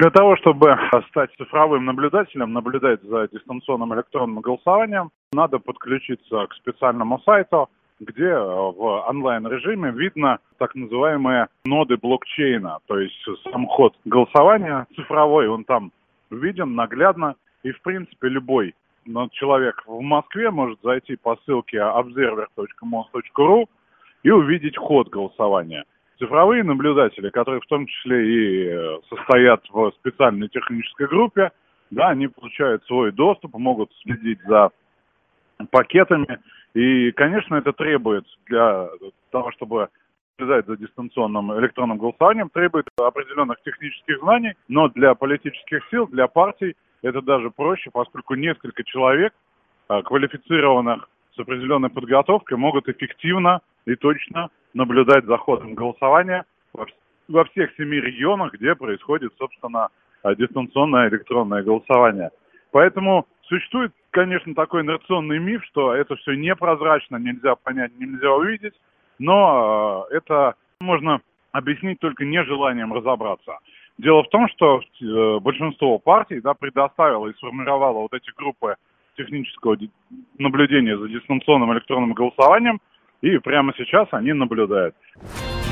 Для того, чтобы стать цифровым наблюдателем, наблюдать за дистанционным электронным голосованием, надо подключиться к специальному сайту, где в онлайн-режиме видно так называемые ноды блокчейна. То есть сам ход голосования цифровой, он там виден наглядно. И, в принципе, любой человек в Москве может зайти по ссылке observer.mos.ru и увидеть ход голосования. Цифровые наблюдатели, которые в том числе и состоят в специальной технической группе, да, они получают свой доступ, могут следить за пакетами. И, конечно, это требует для того, чтобы наблюдать за дистанционным электронным голосованием, требует определенных технических знаний, но для политических сил, для партий это даже проще, поскольку несколько человек, квалифицированных с определенной подготовкой, могут эффективно и точно наблюдать за ходом голосования во всех 7 регионах, где происходит, собственно, дистанционное электронное голосование. Поэтому существует, конечно, такой инерционный миф, что это все непрозрачно, нельзя понять, нельзя увидеть, но это можно объяснить только нежеланием разобраться. Дело в том, что большинство партий, да, предоставило и сформировало вот эти группы технического наблюдения за дистанционным электронным голосованием, и прямо сейчас они наблюдают.